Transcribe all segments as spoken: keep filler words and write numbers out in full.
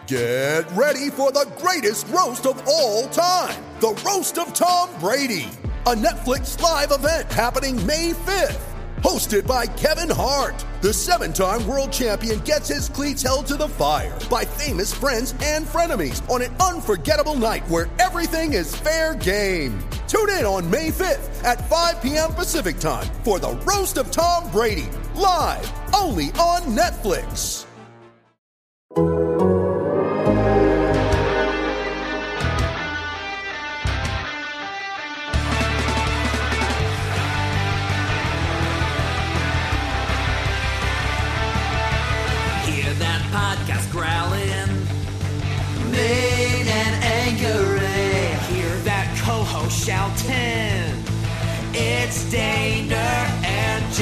Get ready for the greatest roast of all time, the Roast of Tom Brady, a Netflix live event happening May fifth. Hosted by Kevin Hart, the seven-time world champion gets his cleats held to the fire by famous friends and frenemies on an unforgettable night where everything is fair game. Tune in on May fifth at five p.m. Pacific time for the Roast of Tom Brady, live only on Netflix. Podcast growling, mean and angry. Hear that co-host shouting. It's Daner and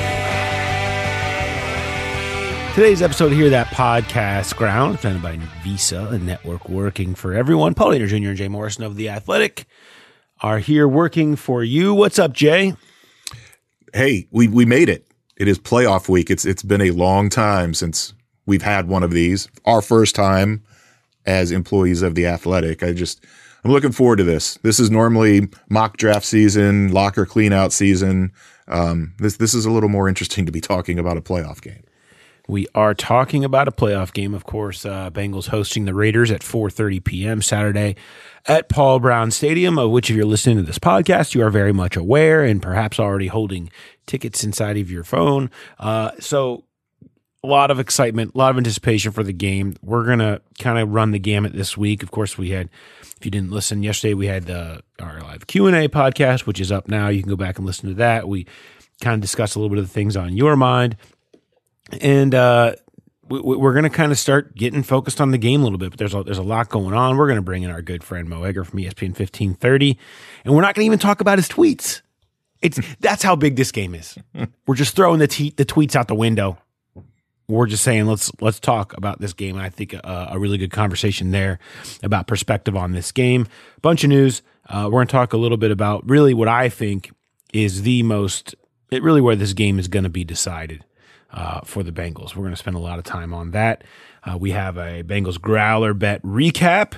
Jay. Today's episode, Hear That Podcast Ground, presented by Visa, a network working for everyone. Paul Dehner Junior and Jay Morrison of The Athletic are here working for you. What's up, Jay? Hey, we we made it. It is playoff week. It's it's been a long time since we've had one of these. Our first time as employees of The Athletic. I just, I'm looking forward to this. This is normally mock draft season, locker clean out season. Um, this, this is a little more interesting to be talking about a playoff game. We are talking about a playoff game, of course. Uh, Bengals hosting the Raiders at four thirty p.m. Saturday at Paul Brown Stadium, of which if you're listening to this podcast, you are very much aware and perhaps already holding tickets inside of your phone. Uh, so, A lot of excitement, a lot of anticipation for the game. We're going to kind of run the gamut this week. Of course, we had, if you didn't listen yesterday, we had uh, our live Q and A podcast, which is up now. You can go back and listen to that. We kind of discussed a little bit of the things on your mind. And uh, we, we're going to kind of start getting focused on the game a little bit. But there's a, there's a lot going on. We're going to bring in our good friend Mo Egger from E S P N fifteen thirty. And we're not going to even talk about his tweets. It's That's how big this game is. We're just throwing the, te- the tweets out the window. We're just saying, let's let's talk about this game. And I think a, a really good conversation there about perspective on this game. Bunch of news. Uh, we're going to talk a little bit about really what I think is the most, it really where this game is going to be decided uh, for the Bengals. We're going to spend a lot of time on that. Uh, we have a Bengals Growler bet recap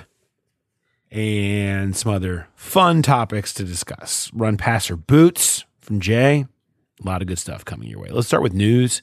and some other fun topics to discuss. Run passer boots from Jay. A lot of good stuff coming your way. Let's start with news.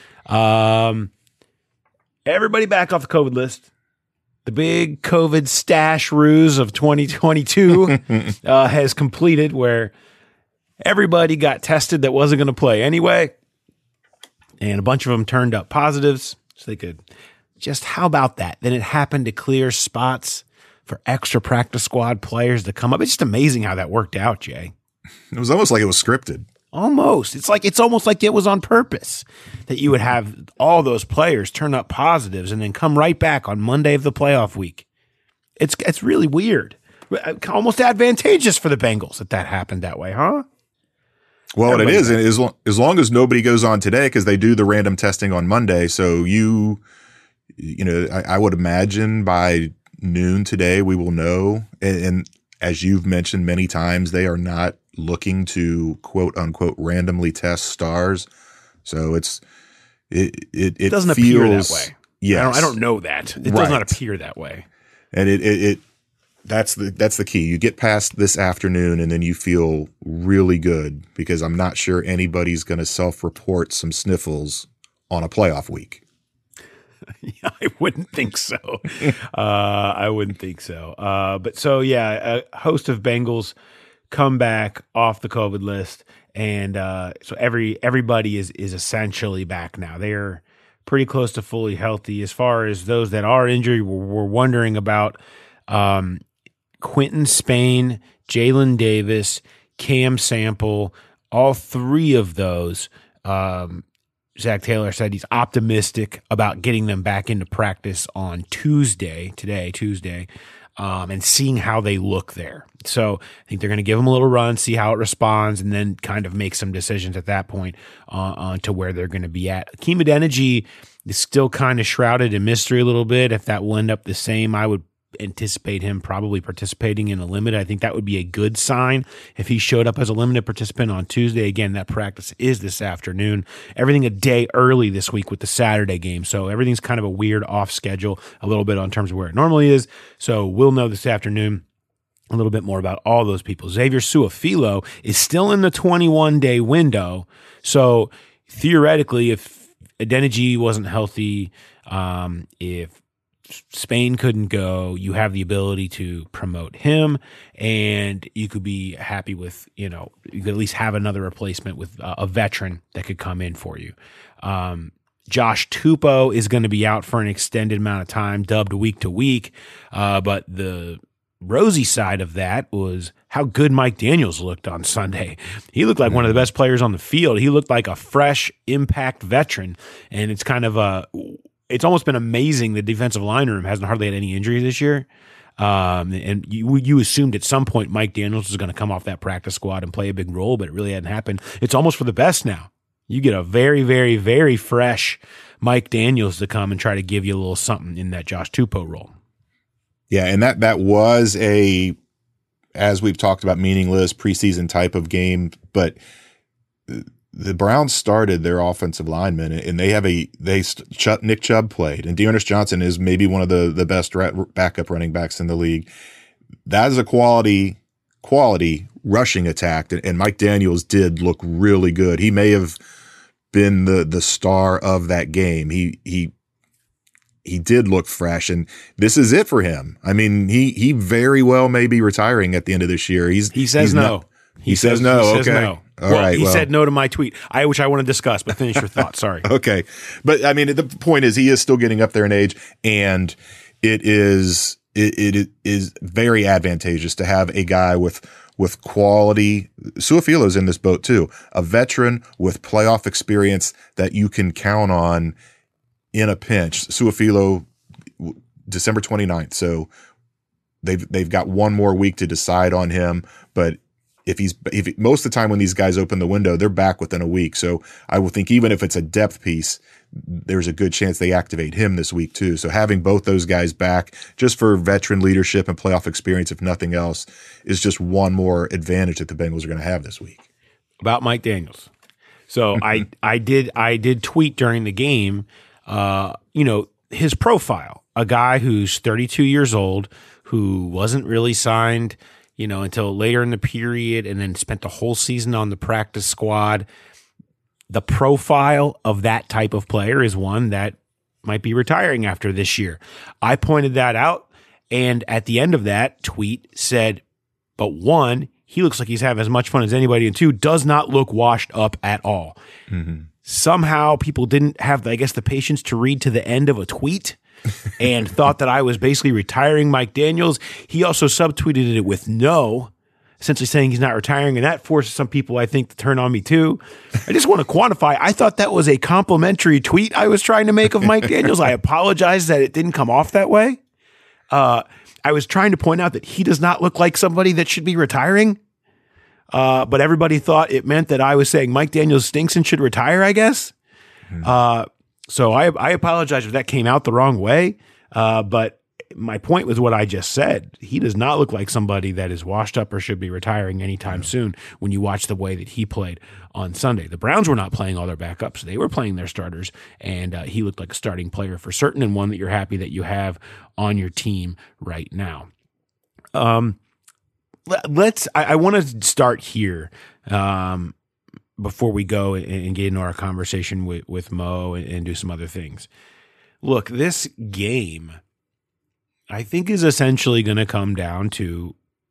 Um, everybody back off the COVID list. The big COVID stash ruse of twenty twenty-two uh, has completed, where everybody got tested that wasn't going to play anyway, and a bunch of them turned up positives, so they could just, how about that? Then it happened to clear spots for extra practice squad players to come up. It's just amazing how that worked out, Jay. It was almost like it was scripted. Almost. It's like it's almost like it was on purpose that you would have all those players turn up positives and then come right back on Monday of the playoff week. It's it's really weird. Almost advantageous for the Bengals that that happened that way, huh? Well, Everybody it is. As long, as long as nobody goes on today, because they do the random testing on Monday. So you, you know, I, I would imagine by noon today we will know. And, and as you've mentioned many times, they are not looking to quote unquote randomly test stars. So it's it it, it, it doesn't feels, appear that way. Yes. I don't, I don't know that. It right. does not appear that way. And it, it it that's the that's the key. You get past this afternoon and then you feel really good, because I'm not sure anybody's going to self-report some sniffles on a playoff week. Yeah, I wouldn't think so. uh, I wouldn't think so. Uh, but so, yeah, a host of Bengals come back off the COVID list. And uh, so every everybody is is essentially back now. They're pretty close to fully healthy. As far as those that are injured, we're, we're wondering about um, Quentin Spain, Jalen Davis, Cam Sample, all three of those. Um, Zach Taylor said he's optimistic about getting them back into practice on Tuesday, today, Tuesday, um, and seeing how they look there. So I think they're going to give them a little run, see how it responds, and then kind of make some decisions at that point uh, on to where they're going to be at. Hakeem Adeniji is still kind of shrouded in mystery a little bit. If that will end up the same, I would anticipate him probably participating in a limited. I think that would be a good sign if he showed up as a limited participant on Tuesday. Again, that practice is this afternoon. Everything a day early this week with the Saturday game. So everything's kind of a weird off schedule a little bit on terms of where it normally is. So we'll know this afternoon a little bit more about all those people. Xavier Su'a-Filo is still in the twenty-one day window. So theoretically, if Adeniji wasn't healthy, um, if Spain couldn't go, you have the ability to promote him, and you could be happy with, you know, you could at least have another replacement with uh, a veteran that could come in for you. Um, Josh Tupou is going to be out for an extended amount of time, dubbed week to week, uh, but the rosy side of that was how good Mike Daniels looked on Sunday. He looked like one of the best players on the field. He looked like a fresh impact veteran, and it's kind of a it's almost been amazing the defensive line room hasn't hardly had any injuries this year. Um, and you you assumed at some point Mike Daniels was going to come off that practice squad and play a big role, but it really hadn't happened. It's almost for the best now. You get a very, very, very fresh Mike Daniels to come and try to give you a little something in that Josh Tupou role. Yeah, and that that was a, as we've talked about, meaningless preseason type of game, but the Browns started their offensive linemen, and they have a they Nick Chubb played, and Dearness Johnson is maybe one of the the best backup running backs in the league. That is a quality quality rushing attack, and Mike Daniels did look really good. He may have been the the star of that game. He he he did look fresh, and this is it for him. I mean, he he very well may be retiring at the end of this year. He's he says he's no. Not, he, he says, says no. He okay. Says no. All well, right, he well. said no to my tweet, I which I want to discuss, but finish your thought. Sorry. Okay. But I mean, the point is he is still getting up there in age, and it is it, it is very advantageous to have a guy with with quality. Su'a-Filo's in this boat too, a veteran with playoff experience that you can count on in a pinch. Su'a-Filo, December twenty-ninth. So they've they've got one more week to decide on him, but If he's if most of the time when these guys open the window, they're back within a week. So I will think even if it's a depth piece, there's a good chance they activate him this week too. So having both those guys back just for veteran leadership and playoff experience, if nothing else, is just one more advantage that the Bengals are going to have this week. About Mike Daniels. So I I did I did tweet during the game, uh, you know, his profile, a guy who's thirty-two years old, who wasn't really signed, you know, until later in the period, and then spent the whole season on the practice squad. The profile of that type of player is one that might be retiring after this year. I pointed that out, and at the end of that tweet said, but one, he looks like he's having as much fun as anybody, and two, does not look washed up at all. Mm-hmm. Somehow people didn't have, I guess, the patience to read to the end of a tweet and thought that I was basically retiring Mike Daniels. He also subtweeted it with no, essentially saying he's not retiring, and that forces some people, I think, to turn on me too. I just want to quantify. I thought that was a complimentary tweet I was trying to make of Mike Daniels. I apologize that it didn't come off that way. Uh, I was trying to point out that he does not look like somebody that should be retiring, uh, but everybody thought it meant that I was saying Mike Daniels stinks and should retire, I guess. Mm-hmm. Uh, So I I apologize if that came out the wrong way, uh, but my point was what I just said. He does not look like somebody that is washed up or should be retiring anytime soon when you watch the way that he played on Sunday. The Browns were not playing all their backups. They were playing their starters, and uh, he looked like a starting player for certain, and one that you're happy that you have on your team right now. Um, let's. I, I want to start here. Um, before we go and get into our conversation with, with Mo and, and do some other things. Look, this game, I think, is essentially going to come down to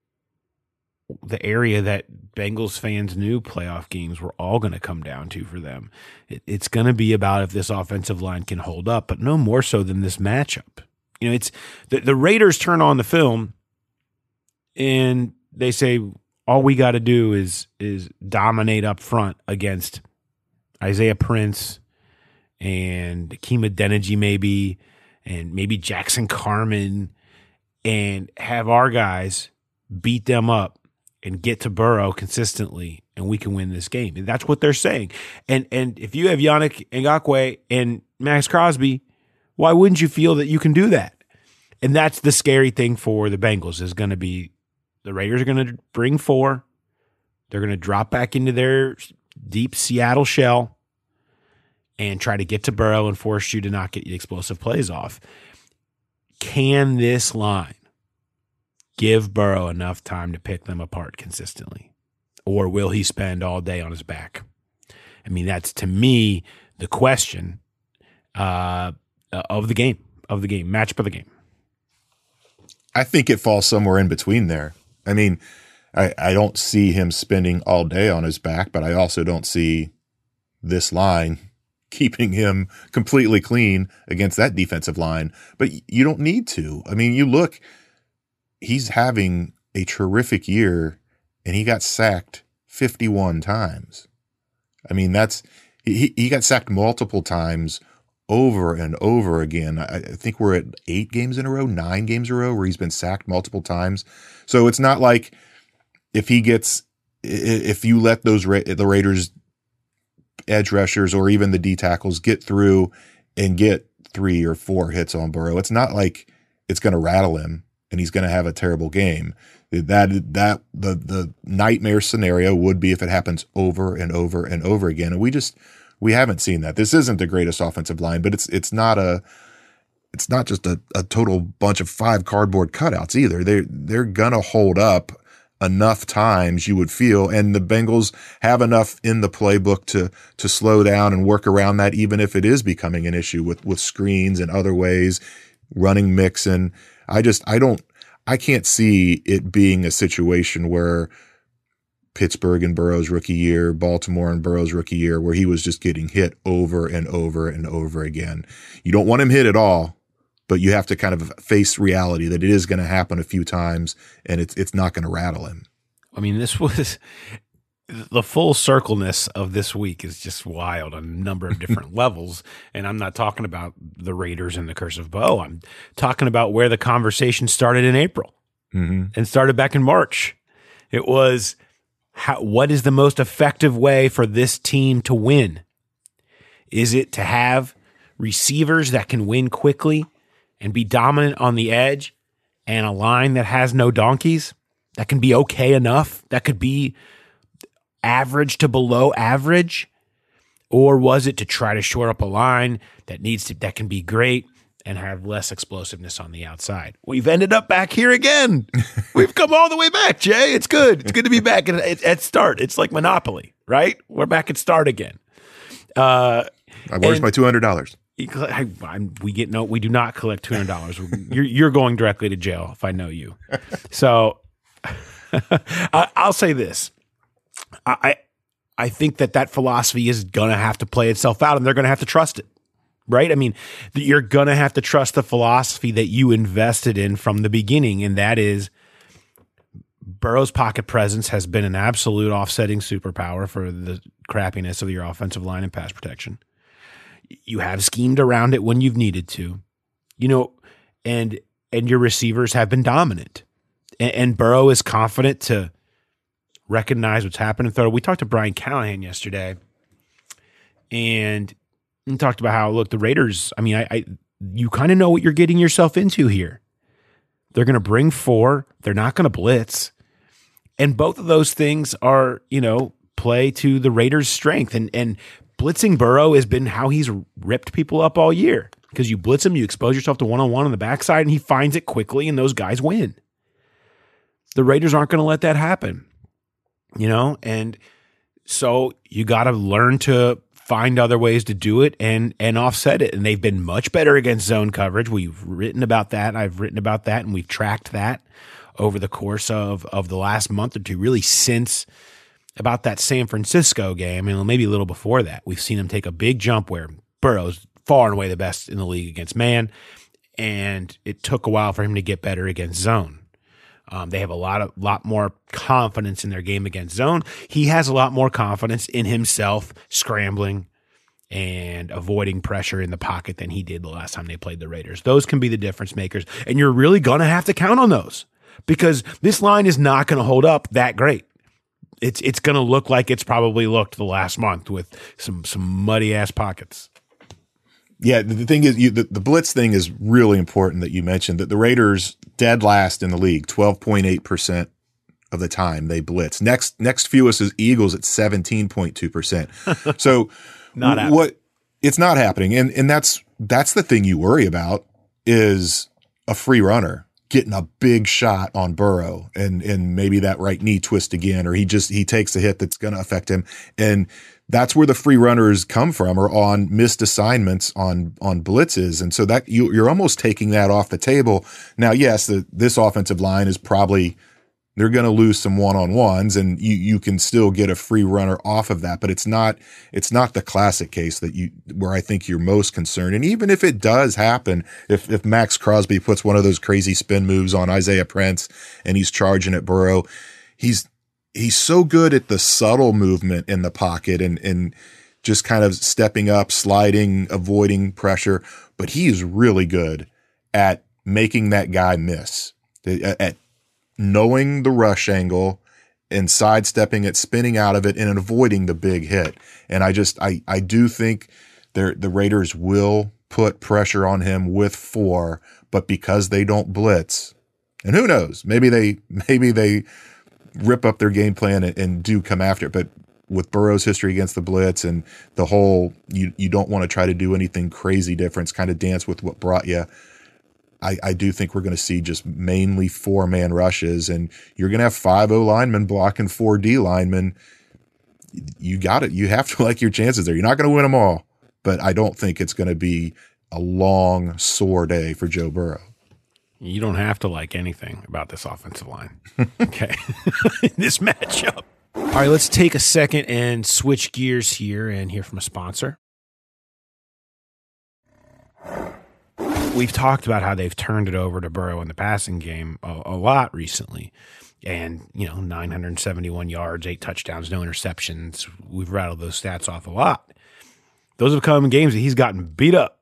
the area that Bengals fans knew playoff games were all going to come down to for them. It, it's going to be about if this offensive line can hold up, but no more so than this matchup. You know, it's the, the Raiders turn on the film and they say, all we got to do is is dominate up front against Isaiah Prince and Hakeem Adeniji maybe, and maybe Jackson Carman, and have our guys beat them up and get to Burrow consistently, and we can win this game. And that's what they're saying. And and if you have Yannick Ngakoue and Max Crosby, why wouldn't you feel that you can do that? And that's the scary thing for the Bengals is going to be the Raiders are going to bring four. They're going to drop back into their deep Seattle shell and try to get to Burrow and force you to not get the explosive plays off. Can this line give Burrow enough time to pick them apart consistently? Or will he spend all day on his back? I mean, that's, to me, the question uh, of the game, of the game, matchup of the game. I think it falls somewhere in between there. I mean, I, I don't see him spending all day on his back, but I also don't see this line keeping him completely clean against that defensive line. But you don't need to. I mean, you look, he's having a terrific year, and he got sacked fifty-one times. I mean, that's he, he got sacked multiple times over and over again. I, I think we're at eight games in a row, nine games in a row where he's been sacked multiple times. So it's not like if he gets, if you let those Ra- the Raiders edge rushers or even the D tackles get through and get three or four hits on Burrow, it's not like it's going to rattle him and he's going to have a terrible game. That that the the nightmare scenario would be if it happens over and over and over again, and we just we haven't seen that. This isn't the greatest offensive line, but it's it's not a it's not just a, a total bunch of five cardboard cutouts either. They they're gonna hold up enough times, you would feel, and the Bengals have enough in the playbook to to slow down and work around that, even if it is becoming an issue with with screens and other ways, running Mixon. I just I don't. I can't see it being a situation where Pittsburgh and Burrow's rookie year, Baltimore and Burrow's rookie year, where he was just getting hit over and over and over again. You don't want him hit at all, but you have to kind of face reality that it is going to happen a few times, and it's it's not going to rattle him. I mean, this was the full circleness of this week is just wild on a number of different levels. And I'm not talking about the Raiders and the curse of Bo. I'm talking about where the conversation started in April mm-hmm. and started back in March. It was, how, what is the most effective way for this team to win? Is it to have receivers that can win quickly and be dominant on the edge and a line that has no donkeys, that can be okay enough, that could be average to below average? Or was it to try to shore up a line that needs to, that can be great and have less explosiveness on the outside? We've ended up back here again. We've come all the way back, Jay. It's good. It's good to be back at, at start. It's like Monopoly, right? We're back at start again. Uh, Where's my two hundred dollars? I, I'm, we get no, we do not collect two hundred dollars. You're, you're going directly to jail if I know you. So I, I'll say this. I I think that that philosophy is going to have to play itself out, and they're going to have to trust it, right? I mean, you're going to have to trust the philosophy that you invested in from the beginning, and that is Burrow's pocket presence has been an absolute offsetting superpower for the crappiness of your offensive line and pass protection. You have schemed around it when you've needed to, you know, and and your receivers have been dominant, and, and Burrow is confident to recognize what's happening. Third, we talked to Brian Callahan yesterday, and he talked about how, look, the Raiders, I mean, I, I you kind of know what you're getting yourself into here. They're going to bring four. They're not going to blitz. And both of those things are, you know, play to the Raiders' strength. And, and blitzing Burrow has been how he's ripped people up all year, because you blitz him, you expose yourself to one-on-one on the backside, and he finds it quickly, and those guys win. The Raiders aren't going to let that happen. You know, and so you got to learn to find other ways to do it and and offset it. And they've been much better against zone coverage. We've written about that. I've written about that, and we've tracked that over the course of, of the last month or two, really since about that San Francisco game, and maybe a little before that. We've seen them take a big jump where Burrow's far and away the best in the league against man, and it took a while for him to get better against zone. Um, they have a lot of lot more confidence in their game against zone. He has a lot more confidence in himself scrambling and avoiding pressure in the pocket than he did the last time they played the Raiders. Those can be the difference makers, and you're really going to have to count on those, because this line is not going to hold up that great. It's it's going to look like it's probably looked the last month with some some muddy ass pockets. Yeah, the, the thing is, you, the, the blitz thing is really important that you mentioned that the Raiders dead last in the league, twelve point eight percent of the time they blitz. Next, next fewest is Eagles at seventeen point two percent. So not w- what it's not happening. And, and that's, that's the thing you worry about is a free runner getting a big shot on Burrow and, and maybe that right knee twist again, or he just, he takes a hit that's going to affect him. And that's where the free runners come from, or on missed assignments on, on blitzes. And so that you, you're almost taking that off the table. Now, yes, the, this offensive line is probably, they're going to lose some one-on-ones and you, you can still get a free runner off of that, but it's not, it's not the classic case that you, where I think you're most concerned. And even if it does happen, if, if Max Crosby puts one of those crazy spin moves on Isaiah Prince and he's charging at Burrow, he's, he's so good at the subtle movement in the pocket and, and just kind of stepping up, sliding, avoiding pressure, but he is really good at making that guy miss, at, at knowing the rush angle and sidestepping it, spinning out of it, and avoiding the big hit. And I just, I, I do think the Raiders will put pressure on him with four, but because they don't blitz, and who knows, maybe they, maybe they rip up their game plan and, and do come after it. But with Burrow's history against the blitz and the whole, you, you don't want to try to do anything crazy different, kind of dance with what brought you. I, I do think we're going to see just mainly four man rushes, and you're going to have five O linemen blocking four D linemen. You got it. You have to like your chances there. You're not going to win them all, but I don't think it's going to be a long, sore day for Joe Burrow. You don't have to like anything about this offensive line. Okay. This matchup. All right, let's take a second and switch gears here and hear from a sponsor. We've talked about how they've turned it over to Burrow in the passing game a, a lot recently. And, you know, nine hundred seventy-one yards, eight touchdowns, no interceptions. We've rattled those stats off a lot. Those have come in games that he's gotten beat up.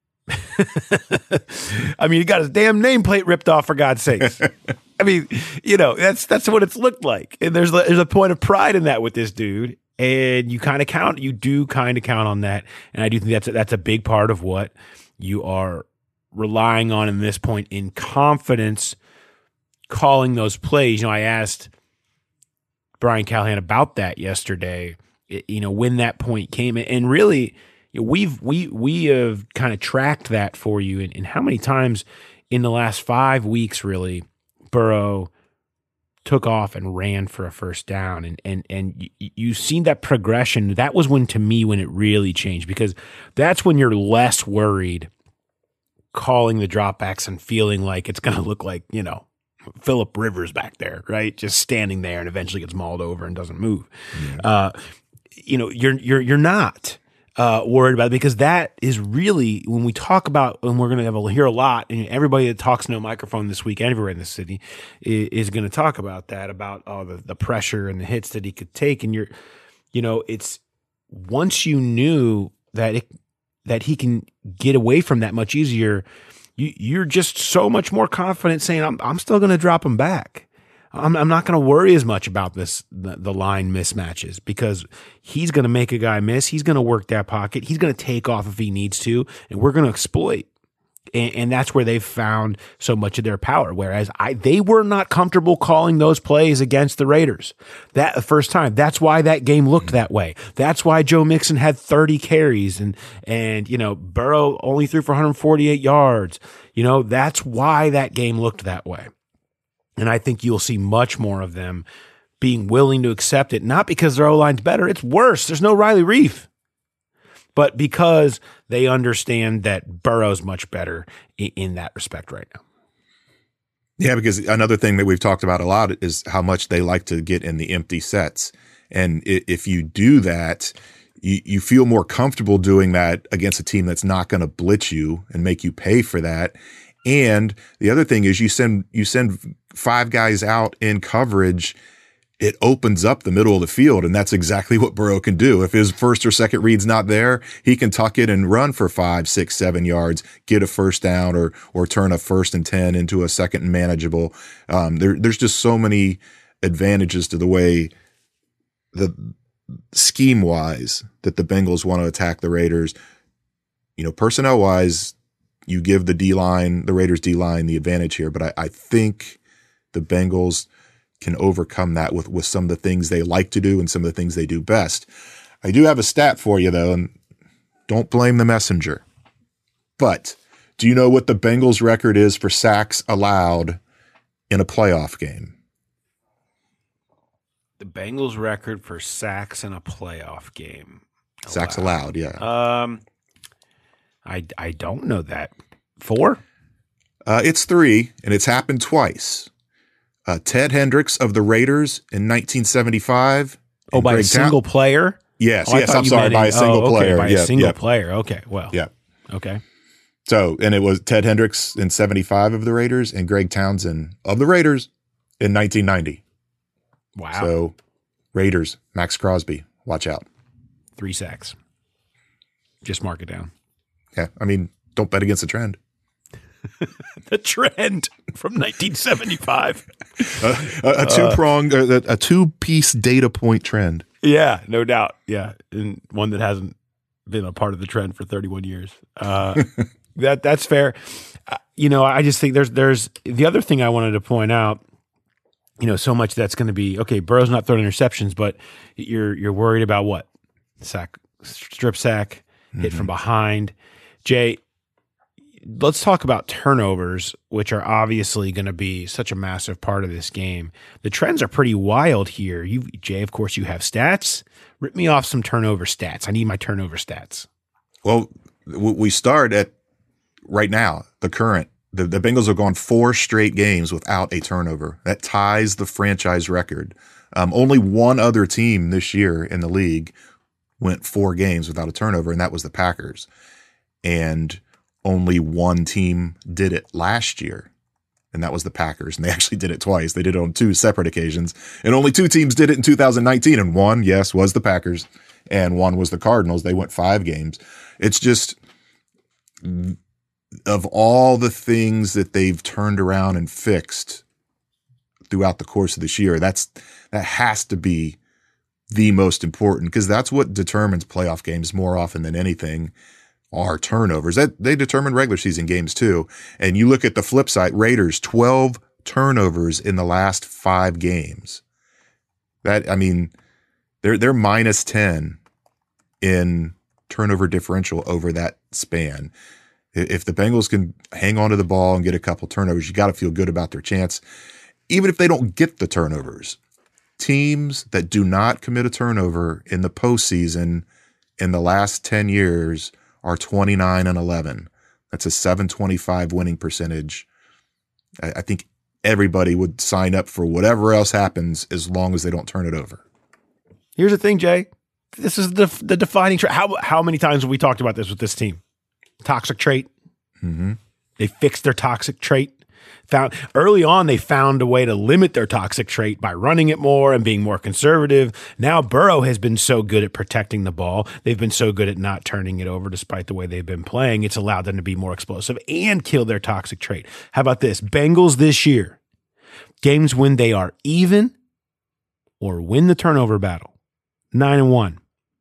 I mean, he got his damn nameplate ripped off, for God's sakes. I mean, you know, that's that's what it's looked like. And there's, there's a point of pride in that with this dude. And you kind of count, you do kind of count on that. And I do think that's a, that's a big part of what you are relying on in this point in confidence, calling those plays. You know, I asked Brian Callahan about that yesterday, you know, when that point came. And really, we've, we, we have kind of tracked that for you. And, and how many times in the last five weeks, really, Burrow took off and ran for a first down. And, and, and you, you've seen that progression. That was when, to me, when it really changed, because that's when you're less worried calling the dropbacks and feeling like it's going to look like, you know, Phillip Rivers back there, right? Just standing there and eventually gets mauled over and doesn't move. Yeah. Uh, you know, you're, you're, you're not uh, worried about it, because that is really, when we talk about, and we're going to have a, hear a lot, and everybody that talks no microphone this week everywhere in the city is, is going to talk about that, about oh, the, the pressure and the hits that he could take. And you're, you know, it's once you knew that it, that he can get away from that much easier, you, you're just so much more confident saying, I'm, I'm still going to drop him back. I'm, I'm not going to worry as much about this, the, the line mismatches, because he's going to make a guy miss. He's going to work that pocket. He's going to take off if he needs to, and we're going to exploit. And, and that's where they've found so much of their power. Whereas I, they were not comfortable calling those plays against the Raiders that the first time. That's why that game looked that way. That's why Joe Mixon had thirty carries and, and, you know, Burrow only threw for one hundred forty-eight yards. You know, that's why that game looked that way. And I think you'll see much more of them being willing to accept it, not because their O-line's better. It's worse. There's no Riley Reef. But because they understand that Burrow's much better in, in that respect right now. Yeah, because another thing that we've talked about a lot is how much they like to get in the empty sets. And if you do that, you, you feel more comfortable doing that against a team that's not going to blitz you and make you pay for that. And the other thing is you send you send five guys out in coverage, it opens up the middle of the field, and that's exactly what Burrow can do. If his first or second read's not there, he can tuck it and run for five, six, seven yards, get a first down, or or turn a first and ten into a second and manageable. Um, there, there's just so many advantages to the way the scheme-wise that the Bengals want to attack the Raiders. you know, personnel wise, you give the D-line, the Raiders D-line the advantage here, but I, I think the Bengals can overcome that with, with some of the things they like to do and some of the things they do best. I do have a stat for you, though, and don't blame the messenger. But do you know what the Bengals record is for sacks allowed in a playoff game? The Bengals record for sacks in a playoff game. Allowed. Sacks allowed, yeah. Um, I, I don't know that. Four? Uh, it's three, and it's happened twice. Uh, Ted Hendricks of the Raiders in nineteen seventy-five. Oh, by Greg a single Town- player? Yes, oh, yes, I'm sorry, by a single oh, okay, player. By yeah, a single yeah. player. Okay, well. Yeah. Okay. So, and it was Ted Hendricks in seventy-five of the Raiders and Greg Townsend of the Raiders in nineteen ninety. Wow. So, Raiders, Max Crosby, watch out. Three sacks. Just mark it down. Yeah, I mean, don't bet against the trend. The trend from nineteen seventy-five. Uh, a, a two-pronged, uh, a two-piece data point trend. Yeah, no doubt. Yeah, and one that hasn't been a part of the trend for thirty-one years. Uh, that that's fair. Uh, you know, I just think there's there's the other thing I wanted to point out. You know, so much that's going to be okay. Burrow's not throwing interceptions, but you're you're worried about what sack, strip sack, hit Mm-hmm. from behind. Jay, let's talk about turnovers, which are obviously going to be such a massive part of this game. The trends are pretty wild here. You, Jay, of course, you have stats. Rip me off some turnover stats. I need my turnover stats. Well, w- we start at right now, the current. The, the Bengals have gone four straight games without a turnover. That ties the franchise record. Um, only one other team this year in the league went four games without a turnover, and that was the Packers. And only one team did it last year, and that was the Packers. And they actually did it twice. They did it on two separate occasions. And only two teams did it in two thousand nineteen. And one, yes, was the Packers, and one was the Cardinals. They went five games. It's just, of all the things that they've turned around and fixed throughout the course of this year, that's that has to be the most important, because that's what determines playoff games more often than anything. Are turnovers. That they determine regular season games too. And you look at the flip side, Raiders, twelve turnovers in the last five games. That, I mean, they're they're minus ten in turnover differential over that span. If the Bengals can hang on to the ball and get a couple turnovers, you got to feel good about their chance. Even if they don't get the turnovers, teams that do not commit a turnover in the postseason in the last ten years are twenty-nine and eleven. That's a seven twenty-five winning percentage. I, I think everybody would sign up for whatever else happens as long as they don't turn it over. Here's the thing, Jay. This is the the defining trait. How how many times have we talked about this with this team? Toxic trait. Mm-hmm. They fixed their toxic trait. Found early on, they found a way to limit their toxic trait by running it more and being more conservative. Now Burrow has been so good at protecting the ball. They've been so good at not turning it over despite the way they've been playing. It's allowed them to be more explosive and kill their toxic trait. How about this? Bengals this year, games when they are even or win the turnover battle, nine and one.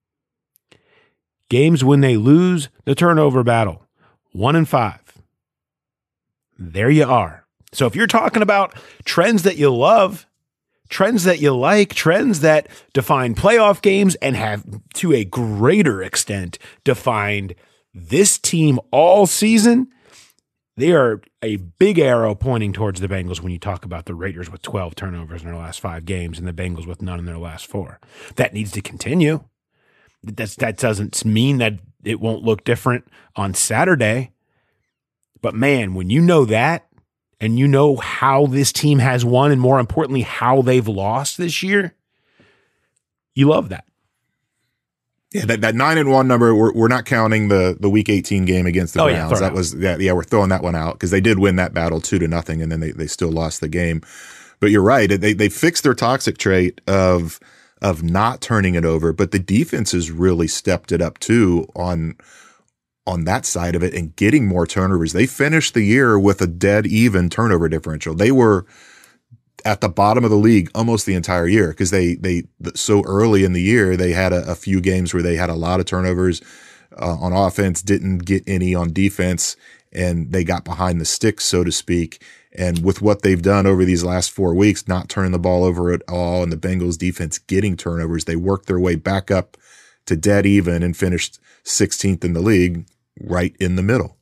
Games when they lose the turnover battle, one and five. There you are. So if you're talking about trends that you love, trends that you like, trends that define playoff games and have to a greater extent defined this team all season, they are a big arrow pointing towards the Bengals when you talk about the Raiders with twelve turnovers in their last five games and the Bengals with none in their last four. That needs to continue. That's, that doesn't mean that it won't look different on Saturday. But man, when you know that, and you know how this team has won, and more importantly, how they've lost this year, you love that. Yeah, that, that nine and one number, we're, we're not counting the the week eighteen game against the Oh, Browns. yeah, that was yeah, yeah, we're throwing that one out because they did win that battle two to nothing, and then they, they still lost the game. But you're right, they they fixed their toxic trait of of not turning it over, but the defense has really stepped it up too on on that side of it and getting more turnovers. They finished the year with a dead even turnover differential. They were at the bottom of the league almost the entire year because they they so early in the year they had a, a few games where they had a lot of turnovers. uh, on offense, didn't get any on defense, and they got behind the sticks, so to speak. And with what they've done over these last four weeks, not turning the ball over at all, and the Bengals defense getting turnovers, they worked their way back up to dead even and finished sixteenth in the league, right in the middle.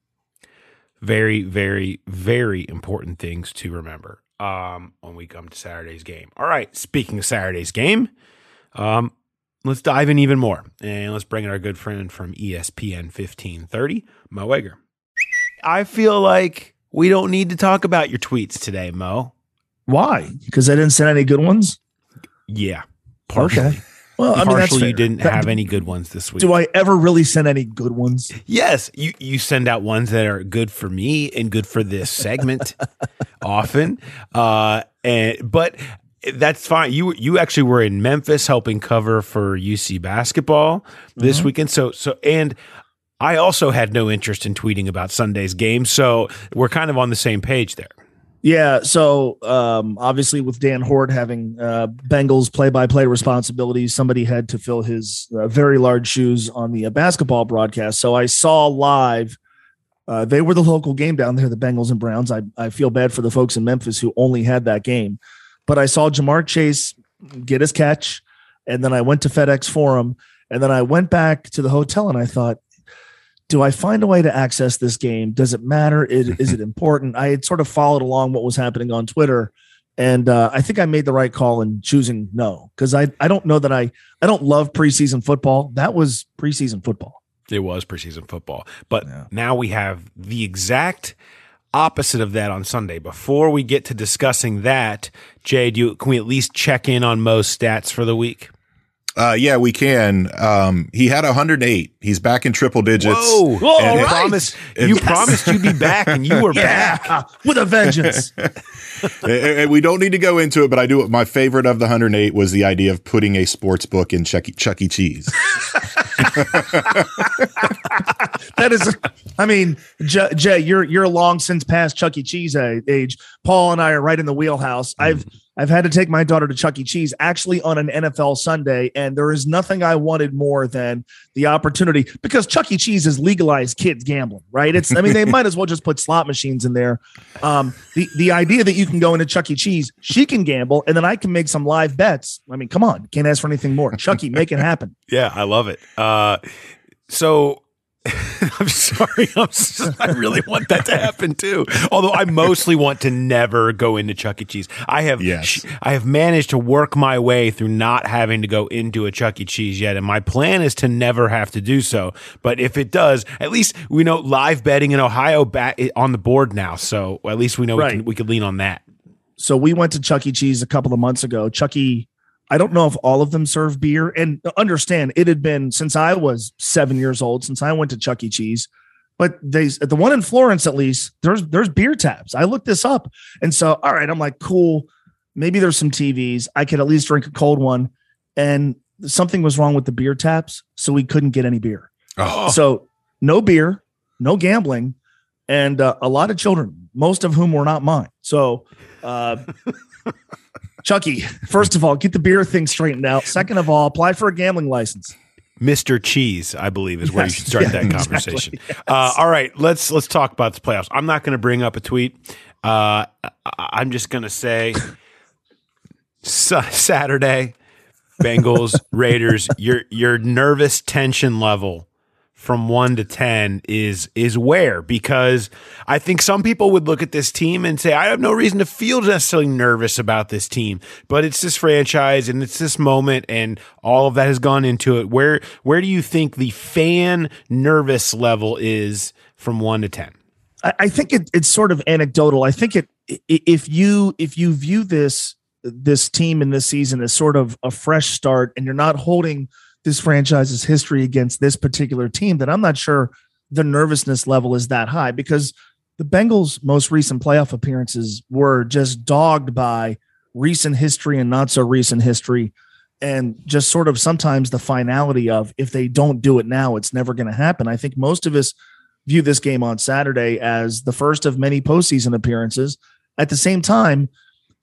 Very, very, very important things to remember um, when we come to Saturday's game. All right, speaking of Saturday's game, um, let's dive in even more. And let's bring in our good friend from E S P N fifteen thirty, Mo Egger. I feel like we don't need to talk about your tweets today, Mo. Why? Because I didn't send any good ones? Yeah, partially. Okay. Well, I mean, that's partially fair. you didn't That- have any good ones this week. Do I ever really send any good ones? Yes, you, you send out ones that are good for me and good for this segment often. Uh, and but that's fine. You you actually were in Memphis helping cover for U C basketball this Mhm. weekend. So so and I also had no interest in tweeting about Sunday's game. So we're kind of on the same page there. Yeah. So um, obviously, with Dan Hort having uh, Bengals play-by-play responsibilities, somebody had to fill his uh, very large shoes on the uh, basketball broadcast. So I saw live. Uh, they were the local game down there, the Bengals and Browns. I I feel bad for the folks in Memphis who only had that game, but I saw Jamar Chase get his catch, and then I went to FedEx Forum, and then I went back to the hotel, and I thought, do I find a way to access this game? Does it matter? Is, is it important? I had sort of followed along what was happening on Twitter, and uh, I think I made the right call in choosing no, because I, I don't know that I I don't love preseason football. That was preseason football. It was preseason football. But Yeah. now we have the exact opposite of that on Sunday. Before we get to discussing that, Jay, do you, can we at least check in on Mo's stats for the week? Uh, yeah, we can. Um, he had one hundred eight. He's back in triple digits. Whoa! Whoa, And all you right. promised you Yes. promised you'd be back, and you were back. Yeah, with a vengeance. And- and we don't need to go into it, but I do. My favorite of the one hundred eight was the idea of putting a sports book in Chuck E. Chuck E. Cheese. That is, I mean, Jay, Jay, you're you're long since past Chuck E. Cheese age. Paul and I are right in the wheelhouse. I've I've had to take my daughter to Chuck E. Cheese actually on an N F L Sunday, and there is nothing I wanted more than the opportunity, because Chuck E. Cheese has legalized kids gambling, right? It's I mean, they might as well just put slot machines in there. Um, the the idea that you can go into Chuck E. Cheese, she can gamble, and then I can make some live bets. I mean, come on, can't ask for anything more. Chucky, make it happen. Yeah, I love it. Uh, so I'm sorry. I'm so, I really want that to happen too. Although I mostly want to never go into Chuck E. Cheese. I have Yes. I have managed to work my way through not having to go into a Chuck E. Cheese yet, and my plan is to never have to do so. But if it does, at least we know live betting in Ohio back on the board now. So at least we know Right. we can we could lean on that. So we went to Chuck E. Cheese a couple of months ago. Chuck E. I don't know if all of them serve beer, and understand it had been since I was seven years old since I went to Chuck E. Cheese. But they at the one in Florence, at least there's there's beer taps. I looked this up, and so all right, I'm like, cool. Maybe there's some T Vs. I could at least drink a cold one. And something was wrong with the beer taps, so we couldn't get any beer. Oh. So no beer, no gambling, and uh, a lot of children, most of whom were not mine. So. Uh, Chucky, first of all, get the beer thing straightened out. Second of all, apply for a gambling license. Mister Cheese, I believe, is where you Yes. should start Yeah, that exactly. conversation. Yes. Uh, all right, let's let's talk about the playoffs. I'm not going to bring up a tweet. Uh, I- I'm just going to say Sa- Saturday, Bengals, Raiders. Your your nervous tension level from one to ten is is where? Because I think some people would look at this team and say, I have no reason to feel necessarily nervous about this team, but it's this franchise and it's this moment and all of that has gone into it. Where where do you think the fan nervous level is from one to ten? I, I think it, it's sort of anecdotal. I think it i- if you if you view this this team in this season as sort of a fresh start, and you're not holding this franchise's history against this particular team, that I'm not sure the nervousness level is that high, because the Bengals' most recent playoff appearances were just dogged by recent history and not so recent history. And just sort of sometimes the finality of, if they don't do it now, it's never going to happen. I think most of us view this game on Saturday as the first of many postseason appearances. At the same time,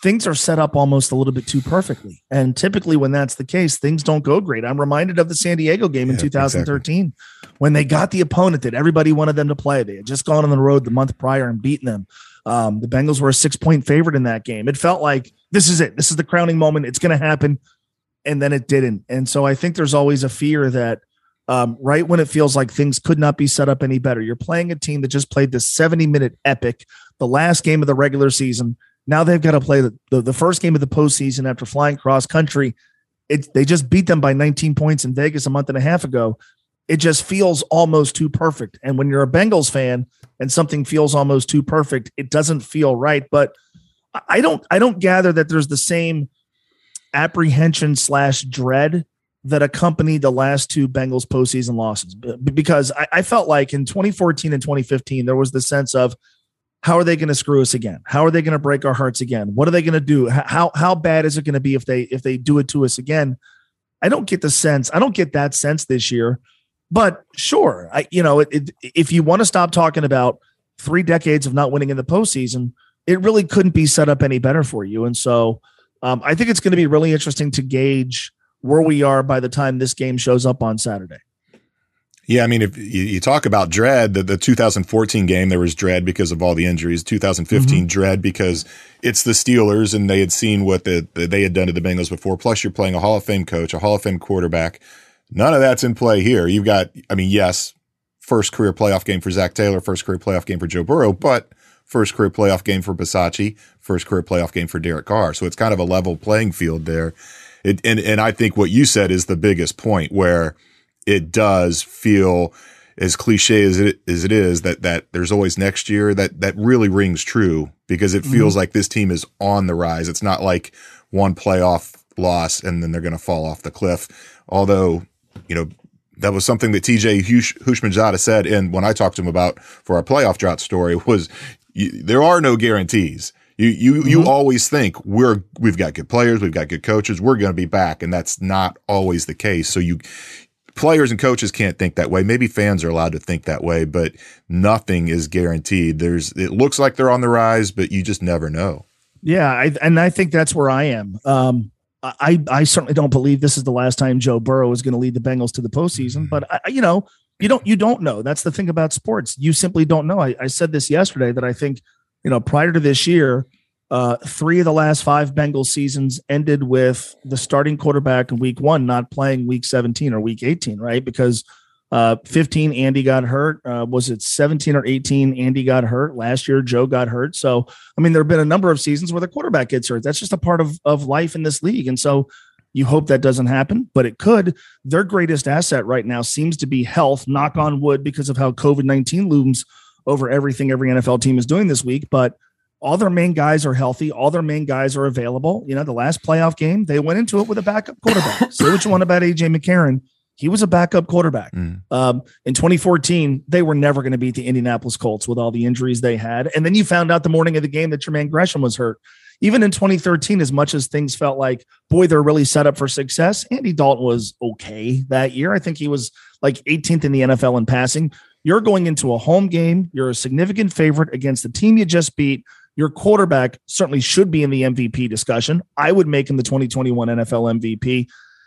things are set up almost a little bit too perfectly. And typically when that's the case, things don't go great. I'm reminded of the San Diego game in yeah, two thousand thirteen exactly. when they got the opponent that everybody wanted them to play. They had just gone on the road the month prior and beaten them. Um, the Bengals were a six point favorite in that game. It felt like this is it. This is the crowning moment. It's going to happen. And then it didn't. And so I think there's always a fear that um, right when it feels like things could not be set up any better, you're playing a team that just played this seventy minute epic, the last game of the regular season. Now they've got to play the, the, the first game of the postseason after flying cross country. It, they just beat them by nineteen points in Vegas a month and a half ago. It just feels almost too perfect. And when you're a Bengals fan and something feels almost too perfect, it doesn't feel right. But I don't, I don't gather that there's the same apprehension slash dread that accompanied the last two Bengals postseason losses, because I, I felt like in twenty fourteen and twenty fifteen, there was the sense of, how are they going to screw us again? How are they going to break our hearts again? What are they going to do? How, how bad is it going to be if they, if they do it to us again? I don't get the sense. I don't get that sense this year, but sure. I, you know, it, it, if you want to stop talking about three decades of not winning in the postseason, it really couldn't be set up any better for you. And so um, I think it's going to be really interesting to gauge where we are by the time this game shows up on Saturday. Yeah, I mean, if you, you talk about dread, the, the two thousand fourteen game, there was dread because of all the injuries. two thousand fifteen mm-hmm. dread because it's the Steelers and they had seen what the, the they had done to the Bengals before. Plus, you're playing a Hall of Fame coach, a Hall of Fame quarterback. None of that's in play here. You've got, I mean, yes, first career playoff game for Zach Taylor, first career playoff game for Joe Burrow, but first career playoff game for Bisaccia, first career playoff game for Derek Carr. So it's kind of a level playing field there. It, and and I think what you said is the biggest point, where it does feel, as cliche as it as it is, that that there's always next year. That that really rings true, because it feels mm-hmm. like this team is on the rise. It's not like one playoff loss and then they're going to fall off the cliff. Although, you know, that was something that T J Houshmandzadeh said, and when I talked to him about for our playoff drought story, was you, there are no guarantees. You you mm-hmm. you always think we're we've got good players, we've got good coaches, we're going to be back, and that's not always the case. So you. Players and coaches can't think that way. Maybe fans are allowed to think that way, but nothing is guaranteed. There's, it looks like they're on the rise, but you just never know. Yeah. I, and I think that's where I am. Um, I, I certainly don't believe this is the last time Joe Burrow is going to lead the Bengals to the postseason, but I, you know, you don't, you don't know. That's the thing about sports. You simply don't know. I, I said this yesterday that I think, you know, prior to this year, Uh, three of the last five Bengals seasons ended with the starting quarterback in week one not playing week seventeen or week eighteen, right? Because uh, fifteen, Andy got hurt. Uh, was it seventeen or eighteen, Andy got hurt. Last year, Joe got hurt. So, I mean, there have been a number of seasons where the quarterback gets hurt. That's just a part of, of life in this league. And so you hope that doesn't happen, but it could. Their greatest asset right now seems to be health, knock on wood, because of how COVID nineteen looms over everything every N F L team is doing this week. But all their main guys are healthy. All their main guys are available. You know, the last playoff game, they went into it with a backup quarterback. Say what you want about A J McCarron. He was a backup quarterback. Mm. Um, in twenty fourteen, they were never going to beat the Indianapolis Colts with all the injuries they had. And then you found out the morning of the game that Jermaine Gresham was hurt. Even in twenty thirteen, as much as things felt like, boy, they're really set up for success, Andy Dalton was okay that year. I think he was like eighteenth in the N F L in passing. You're going into a home game. You're a significant favorite against the team you just beat. Your quarterback certainly should be in the M V P discussion. I would make him the twenty twenty-one N F L M V P.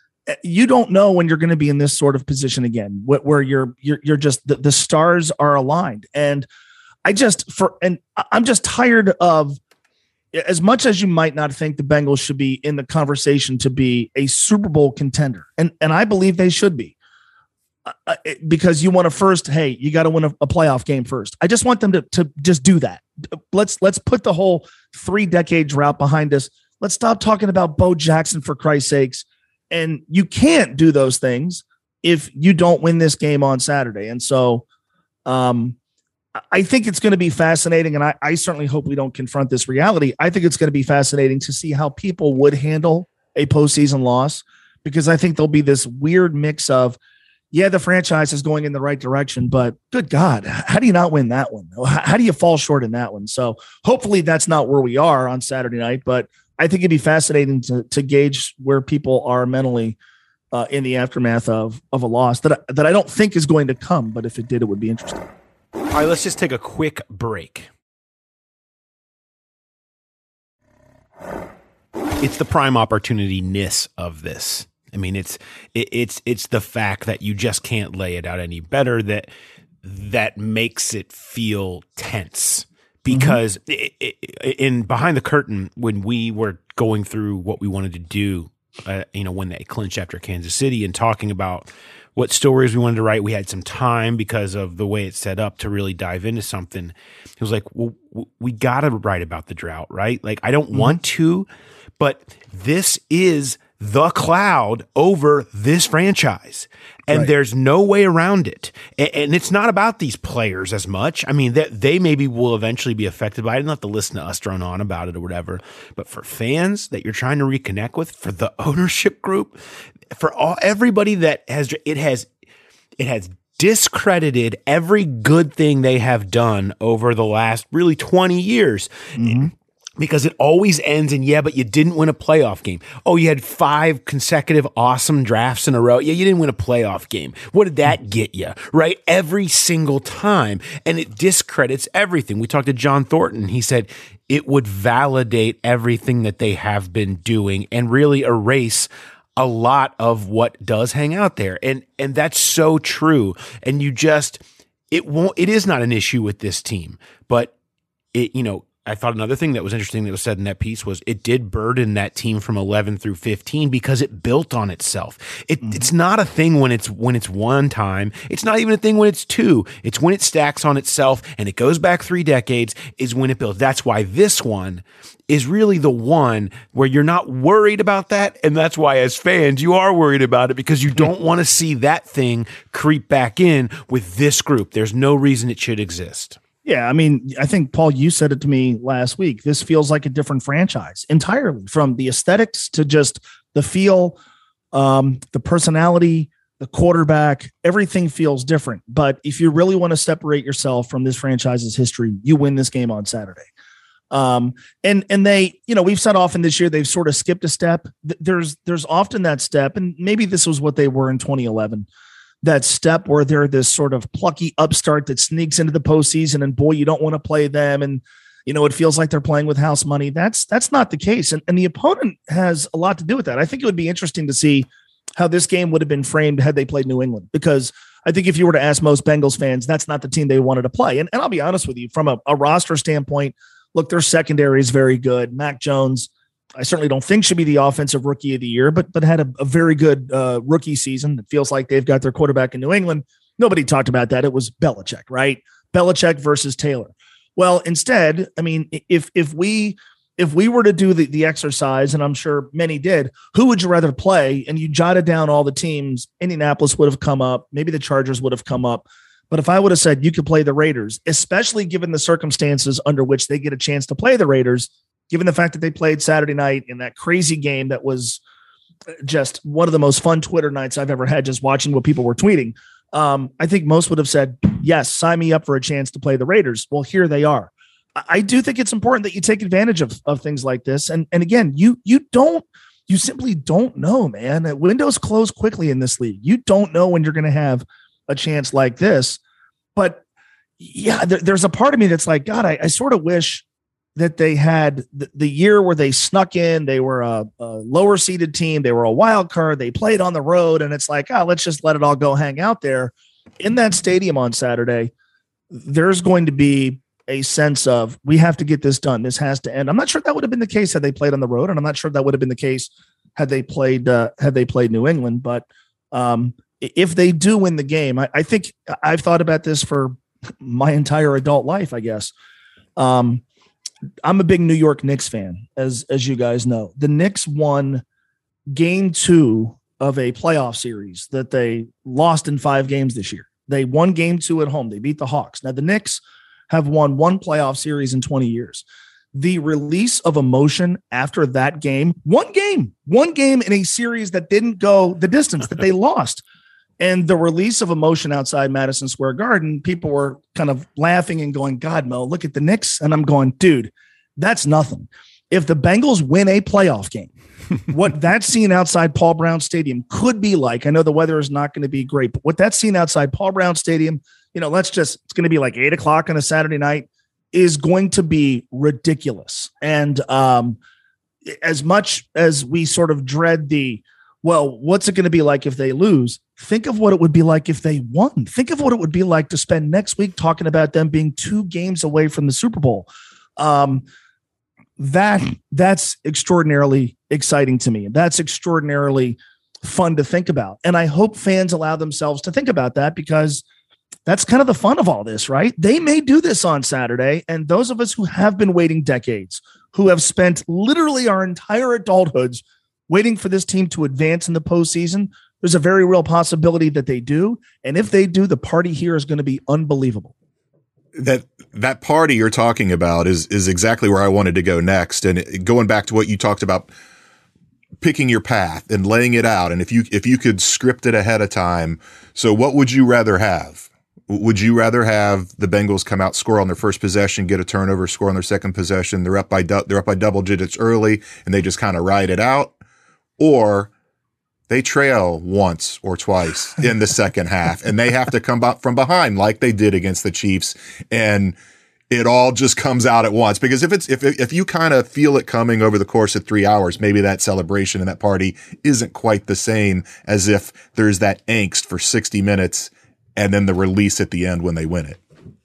You don't know when you're going to be in this sort of position again, where you're you're you're just the, the stars are aligned. And I just for and I'm just tired of, as much as you might not think the Bengals should be in the conversation to be a Super Bowl contender, and and I believe they should be. Uh, because you want to first, hey, you got to win a, a playoff game first. I just want them to to just do that. Let's let's put the whole three decade drought behind us. Let's stop talking about Bo Jackson, for Christ's sakes. And you can't do those things if you don't win this game on Saturday. And so um, I think it's going to be fascinating. And I, I certainly hope we don't confront this reality. I think it's going to be fascinating to see how people would handle a postseason loss, because I think there'll be this weird mix of, yeah, the franchise is going in the right direction, but good God, how do you not win that one? How do you fall short in that one? So hopefully that's not where we are on Saturday night, but I think it'd be fascinating to, to gauge where people are mentally uh, in the aftermath of, of a loss that, I, that I don't think is going to come, but if it did, it would be interesting. All right, let's just take a quick break. it's the prime opportunity-ness of this. I mean, it's it, it's it's the fact that you just can't lay it out any better that that makes it feel tense. Because mm-hmm. it, it, in behind the curtain, when we were going through what we wanted to do, uh, you know, when they clinched after Kansas City and talking about what stories we wanted to write, we had some time because of the way it's set up to really dive into something. It was like, well, we got to write about the drought, right? Like, I don't mm-hmm. want to, but this is the cloud over this franchise. And right. there's no way around it. And, and it's not about these players as much. I mean, they, they maybe will eventually be affected by it. I didn't have to listen to us drone on about it or whatever. But for fans that you're trying to reconnect with, for the ownership group, for all everybody that has it has it has discredited every good thing they have done over the last really twenty years. Mm-hmm. Because it always ends in, yeah, but you didn't win a playoff game. Oh, you had five consecutive awesome drafts in a row. Yeah, you didn't win a playoff game. What did that get you, right? Every single time. And it discredits everything. We talked to John Thornton. He said it would validate everything that they have been doing and really erase a lot of what does hang out there. And and that's so true. And you just, it won't, it is not an issue with this team, but it, you know, I thought another thing that was interesting that was said in that piece was it did burden that team from eleven through fifteen because it built on itself. It, mm-hmm. It's not a thing when it's when it's one time. It's not even a thing when it's two. It's when it stacks on itself and it goes back three decades is when it builds. That's why this one is really the one where you're not worried about that. And that's why as fans, you are worried about it because you don't want to see that thing creep back in with this group. There's no reason it should exist. Yeah, I mean, I think, Paul, you said it to me last week. This feels like a different franchise entirely, from the aesthetics to just the feel, um, the personality, the quarterback. Everything feels different. But if you really want to separate yourself from this franchise's history, you win this game on Saturday. Um, and and they, you know, we've said often this year they've sort of skipped a step. There's there's often that step, and maybe this was what they were in twenty eleven. That step where they're this sort of plucky upstart that sneaks into the postseason and boy, you don't want to play them. And, you know, it feels like they're playing with house money. That's, that's not the case. And, and the opponent has a lot to do with that. I think it would be interesting to see how this game would have been framed had they played New England, because I think if you were to ask most Bengals fans, that's not the team they wanted to play. And, and I'll be honest with you, from a, a roster standpoint, look, their secondary is very good. Mac Jones, I certainly don't think should be the offensive rookie of the year, but but had a, a very good uh, rookie season. It feels like they've got their quarterback in New England. Nobody talked about that. It was Belichick, right? Belichick versus Taylor. Well, instead, I mean, if if we if we were to do the, the exercise, and I'm sure many did, who would you rather play? And you jotted down all the teams. Indianapolis would have come up. Maybe the Chargers would have come up. But if I would have said you could play the Raiders, especially given the circumstances under which they get a chance to play the Raiders, given the fact that they played Saturday night in that crazy game that was just one of the most fun Twitter nights I've ever had, just watching what people were tweeting, um, I think most would have said, yes, sign me up for a chance to play the Raiders. Well, here they are. I do think it's important that you take advantage of, of things like this. And, and again, you you don't you simply don't know, man. Windows close quickly in this league. You don't know when you're going to have a chance like this. But yeah, there, there's a part of me that's like, God, I, I sort of wish that they had the, the year where they snuck in, they were a, a lower seeded team. They were a wild card. They played on the road, and it's like, oh, let's just let it all go hang out there in that stadium on Saturday. There's going to be a sense of, we have to get this done. This has to end. I'm not sure that would have been the case had they played on the road. And I'm not sure that would have been the case had they played, uh, had they played New England. But um, if they do win the game, I, I think I've thought about this for my entire adult life, I guess. Um, I'm a big New York Knicks fan, as as you guys know. The Knicks won game two of a playoff series that they lost in five games this year. They won game two at home. They beat the Hawks. Now, the Knicks have won one playoff series in twenty years. The release of emotion after that game, one game, one game in a series that didn't go the distance, that they lost. And the release of emotion outside Madison Square Garden, people were kind of laughing and going, God, Mo, look at the Knicks. And I'm going, dude, that's nothing. If the Bengals win a playoff game, what that scene outside Paul Brown Stadium could be like, I know the weather is not going to be great, but what that scene outside Paul Brown Stadium, you know, let's just, it's going to be like eight o'clock on a Saturday night, is going to be ridiculous. And um, as much as we sort of dread the, well, what's it going to be like if they lose? Think of what it would be like if they won. Think of what it would be like to spend next week talking about them being two games away from the Super Bowl. Um, that that's extraordinarily exciting to me. That's extraordinarily fun to think about. And I hope fans allow themselves to think about that, because that's kind of the fun of all this, right? They may do this on Saturday. And those of us who have been waiting decades, who have spent literally our entire adulthoods waiting for this team to advance in the postseason, there's a very real possibility that they do. And if they do, the party here is going to be unbelievable. That that party you're talking about is is exactly where I wanted to go next. And going back to what you talked about, picking your path and laying it out. And if you if you could script it ahead of time. So what would you rather have? Would you rather have the Bengals come out, score on their first possession, get a turnover, score on their second possession? They're up by du- they're up by double digits early, and they just kind of ride it out, or they trail once or twice in the second half, and they have to come up from behind like they did against the Chiefs, and it all just comes out at once. Because if it's if if you kind of feel it coming over the course of three hours, maybe that celebration and that party isn't quite the same as if there's that angst for sixty minutes and then the release at the end when they win it.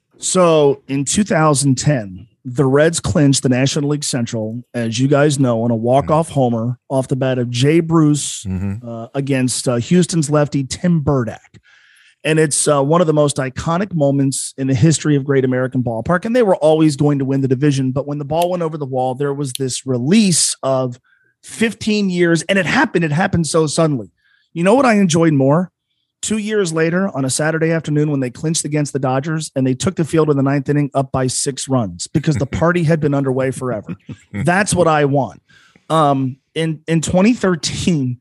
So in two thousand ten, the Reds clinched the National League Central, as you guys know, on a walk-off mm-hmm. homer off the bat of Jay Bruce mm-hmm. uh, against uh, Houston's lefty Tim Burdack. And it's uh, one of the most iconic moments in the history of Great American Ballpark. And they were always going to win the division. But when the ball went over the wall, there was this release of fifteen years. And it happened. It happened so suddenly. You know what I enjoyed more? Two years later, on a Saturday afternoon, when they clinched against the Dodgers and they took the field in the ninth inning up by six runs because the party had been underway forever. That's what I want. Um, in, in twenty thirteen,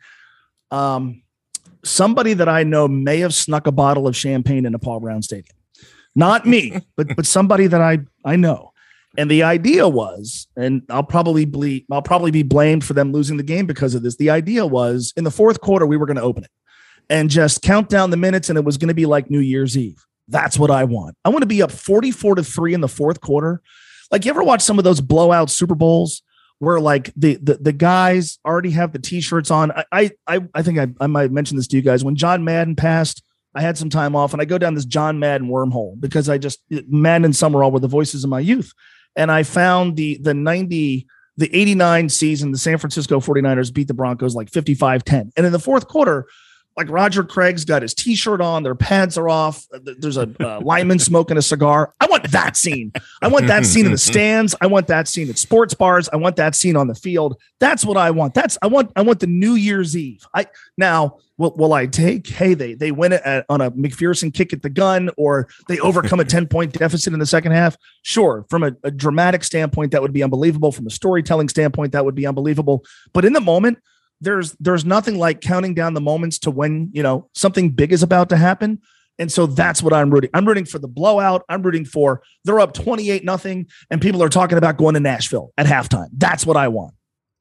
um, somebody that I know may have snuck a bottle of champagne into Paul Brown Stadium. Not me, but but somebody that I, I know. And the idea was, and I'll probably be I'll probably be blamed for them losing the game because of this. The idea was, in the fourth quarter, we were going to open it and just count down the minutes, and it was going to be like New Year's Eve. That's what I want. I want to be up forty-four to three in the fourth quarter. Like, you ever watch some of those blowout Super Bowls where like the the, the guys already have the T-shirts on? I I I think I, I might mention this to you guys. When John Madden passed, I had some time off, and I go down this John Madden wormhole because I just Madden and Summerall were the voices of my youth, and I found the the ninety. The eighty-nine season, the San Francisco forty-niners beat the Broncos like fifty-five ten. And in the fourth quarter, like Roger Craig's got his T-shirt on, their pads are off. There's a uh, lineman smoking a cigar. I want that scene. I want that scene in the stands. I want that scene at sports bars. I want that scene on the field. That's what I want. That's I want. I want the New Year's Eve. I now will, will I take? Hey, they they win it at, on a McPherson kick at the gun, or they overcome a ten point deficit in the second half. Sure, from a, a dramatic standpoint, that would be unbelievable. From a storytelling standpoint, that would be unbelievable. But in the moment, There's there's nothing like counting down the moments to when, you know, something big is about to happen. And so that's what I'm rooting. I'm rooting for the blowout. I'm rooting for they're up twenty-eight nothing and people are talking about going to Nashville at halftime. That's what I want.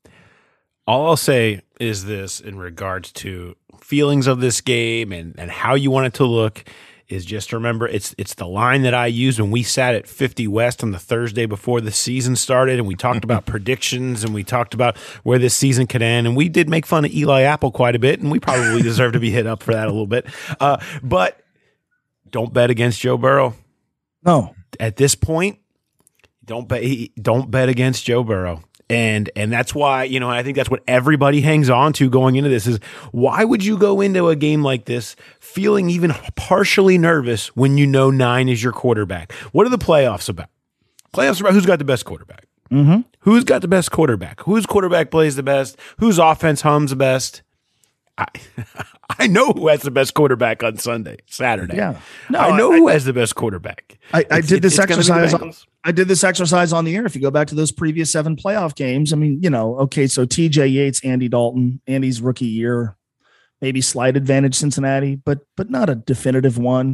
All I'll say is this in regards to feelings of this game and, and how you want it to look is just remember it's it's the line that I used when we sat at fifty West on the Thursday before the season started, and we talked about predictions and we talked about where this season could end, and we did make fun of Eli Apple quite a bit, and we probably deserve to be hit up for that a little bit. Uh, but don't bet against Joe Burrow. No, at this point, don't bet. Don't bet against Joe Burrow. And and that's why, you know, I think that's what everybody hangs on to going into this is why would you go into a game like this feeling even partially nervous when you know nine is your quarterback? What are the playoffs about? Playoffs are about who's got the best quarterback. Mm-hmm. Who's got the best quarterback? Whose quarterback plays the best? Whose offense hums the best? I I know who has the best quarterback on Sunday, Saturday. Yeah, no, I know I, who has the best quarterback. I, I did this it's exercise. On, I did this exercise on the air. If you go back to those previous seven playoff games, I mean, you know, okay, so T J Yates, Andy Dalton, Andy's rookie year, maybe slight advantage Cincinnati, but but not a definitive one.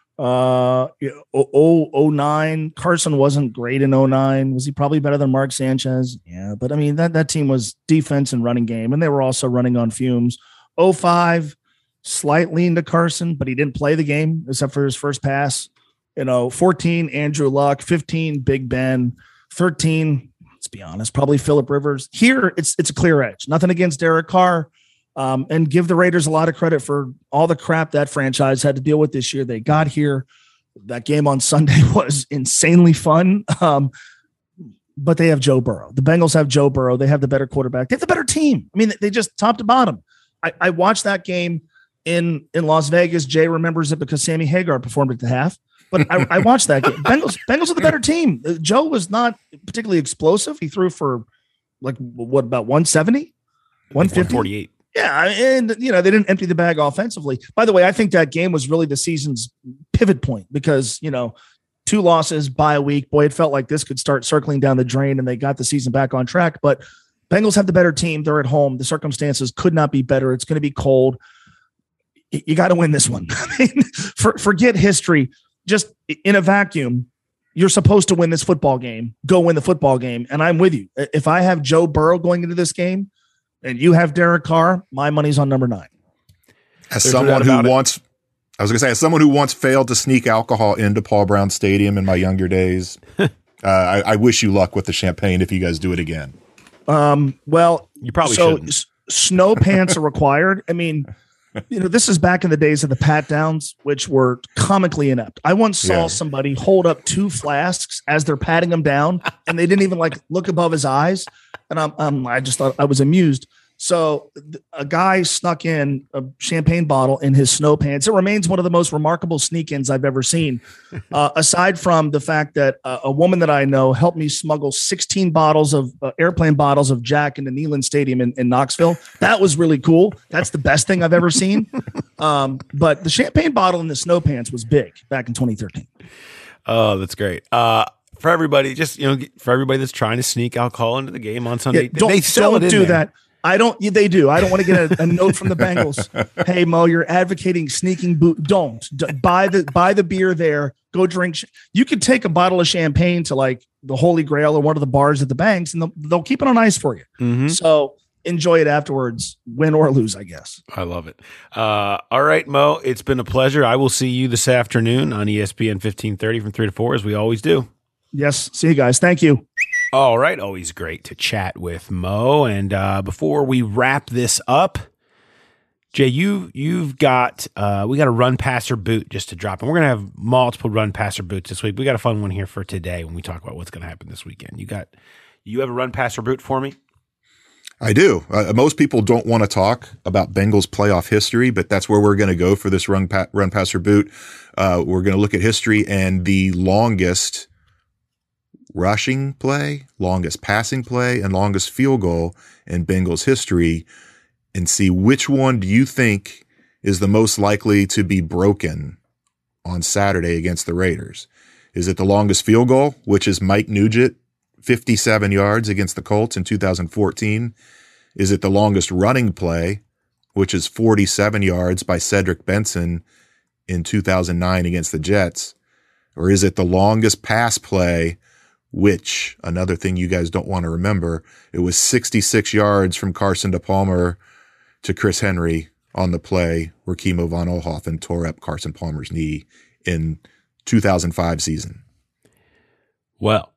Uh, oh nine, Carson wasn't great in oh nine. Was he probably better than Mark Sanchez? Yeah, but I mean that that team was defense and running game, and they were also running on fumes. oh five, slight lean to Carson, but he didn't play the game except for his first pass. You know, fourteen, Andrew Luck, fifteen, Big Ben, thirteen, it's be honest. Probably Phillip Rivers. Here, it's it's a clear edge. Nothing against Derek Carr. Um, and give the Raiders a lot of credit for all the crap that franchise had to deal with this year. They got here. That game on Sunday was insanely fun. Um, but they have Joe Burrow. The Bengals have Joe Burrow. They have the better quarterback. They have the better team. I mean, they just top to bottom. I, I watched that game in, in Las Vegas. Jay remembers it because Sammy Hagar performed at the half. But I, I watched that game. Bengals, Bengals are the better team. Uh, Joe was not particularly explosive. He threw for like, what, about one seventy? one fifty? one forty-eight. Yeah, and you know they didn't empty the bag offensively. By the way, I think that game was really the season's pivot point because you know two losses by a week. Boy, it felt like this could start circling down the drain, and they got the season back on track. But Bengals have the better team. They're at home. The circumstances could not be better. It's going to be cold. You got to win this one. I mean, for, forget history. Just in a vacuum, you're supposed to win this football game. Go win the football game, and I'm with you. If I have Joe Burrow going into this game, and you have Derek Carr, my money's on number nine. As There's someone no who once, it. I was going to say, as someone who once failed to sneak alcohol into Paul Brown Stadium in my younger days, uh, I, I wish you luck with the champagne if you guys do it again. Um, well, you probably so shouldn't. S- snow pants are required. I mean, you know, this is back in the days of the pat downs, which were comically inept. I once saw Yeah. somebody hold up two flasks as they're patting him down, and they didn't even like look above his eyes. And I'm, I'm I just thought I was amused. So th- a guy snuck in a champagne bottle in his snow pants. It remains one of the most remarkable sneak-ins I've ever seen. Uh, aside from the fact that uh, a woman that I know helped me smuggle sixteen bottles of uh, airplane bottles of Jack into Neyland Stadium in, in Knoxville. That was really cool. That's the best thing I've ever seen. Um, but the champagne bottle in the snow pants was big back in twenty thirteen. Oh, that's great. Uh, for everybody, just, you know, for everybody that's trying to sneak alcohol into the game on Sunday, Yeah, don't they sell don't it in do there. that. I don't. yeah, They do. I don't want to get a, a note from the Bengals. Hey Mo, you're advocating sneaking boot. Don't D- buy the buy the beer there. Go drink. Sh- you could take a bottle of champagne to like the Holy Grail or one of the bars at the banks, and they'll, they'll keep it on ice for you. Mhm. So enjoy it afterwards, win or lose, I guess. I love it. Uh, all right, Mo, it's been a pleasure. I will see you this afternoon on E S P N fifteen thirty from three to four, as we always do. Yes. See you guys. Thank you. All right. Always great to chat with Mo. And uh, before we wrap this up, Jay, you, you've got, uh, we got a run passer boot just to drop. And we're going to have multiple run passer boots this week. We got a fun one here for today when we talk about what's going to happen this weekend. You got, you have a run passer boot for me? I do. Uh, most people don't want to talk about Bengals playoff history, but that's where we're going to go for this run, pa- run passer boot. Uh, we're going to look at history and the longest rushing play, longest passing play, and longest field goal in Bengals history, and see which one do you think is the most likely to be broken on Saturday against the Raiders. Is it the longest field goal, which is Mike Nugent, fifty-seven yards against the Colts in two thousand fourteen? Is it the longest running play, which is forty-seven yards by Cedric Benson in two thousand nine against the Jets? Or is it the longest pass play, which, another thing you guys don't want to remember, it was sixty-six yards from Carson to Palmer to Chris Henry on the play where Kimo von Oelhoffen tore up Carson Palmer's knee in two thousand five season? Well,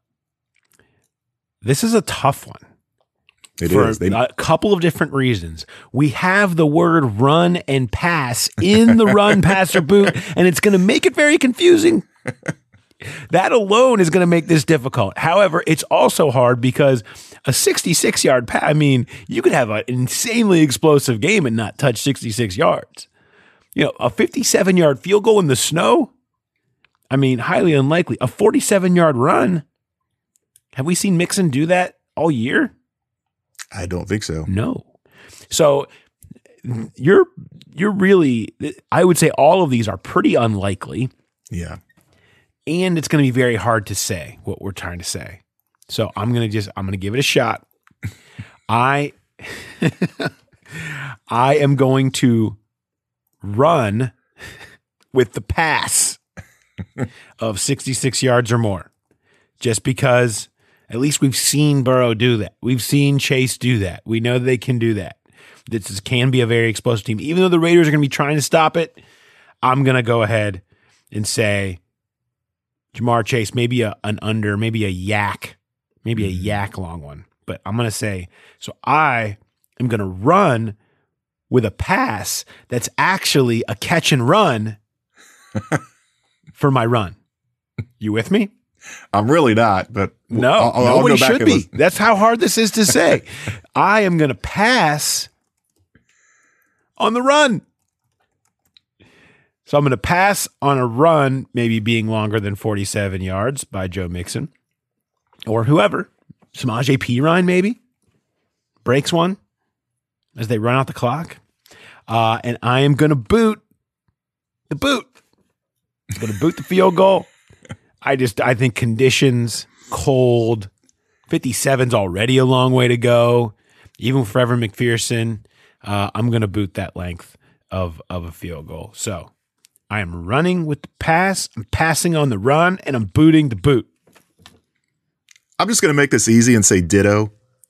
this is a tough one. It for is. They, a couple of different reasons. We have the word run and pass in the run passer boot, and it's going to make it very confusing. That alone is going to make this difficult. However, it's also hard because a sixty-six yard pass, I mean, you could have an insanely explosive game and not touch sixty-six yards. You know, a fifty-seven yard field goal in the snow, I mean, highly unlikely. A forty-seven yard run, have we seen Mixon do that all year? I don't think so. No. So you're you're really, I would say all of these are pretty unlikely. Yeah. And it's going to be very hard to say what we're trying to say. So I'm going to just, I'm going to give it a shot. I, I am going to run with the pass of sixty-six yards or more, just because at least we've seen Burrow do that. We've seen Chase do that. We know they can do that. This is, can be a very explosive team. Even though the Raiders are going to be trying to stop it, I'm going to go ahead and say Jamar Chase, maybe a, an under, maybe a yak maybe a yak long one. But I'm going to say, so I am going to run with a pass that's actually a catch and run for my run. You with me? I'm really not, but no, I'll, I'll nobody go back should and be. listen. That's how hard this is to say. I am going to pass on the run. So I'm going to pass on a run, maybe being longer than forty-seven yards by Joe Mixon or whoever. Samaje Perine maybe breaks one as they run out the clock. Uh, and I am going to boot the boot. I'm going to boot the field goal. I just, I think conditions, cold, fifty-seven's already a long way to go. Even for Evan McPherson, uh, I'm going to boot that length of, of a field goal. So I am running with the pass, I'm passing on the run, and I'm booting the boot. I'm just going to make this easy and say ditto.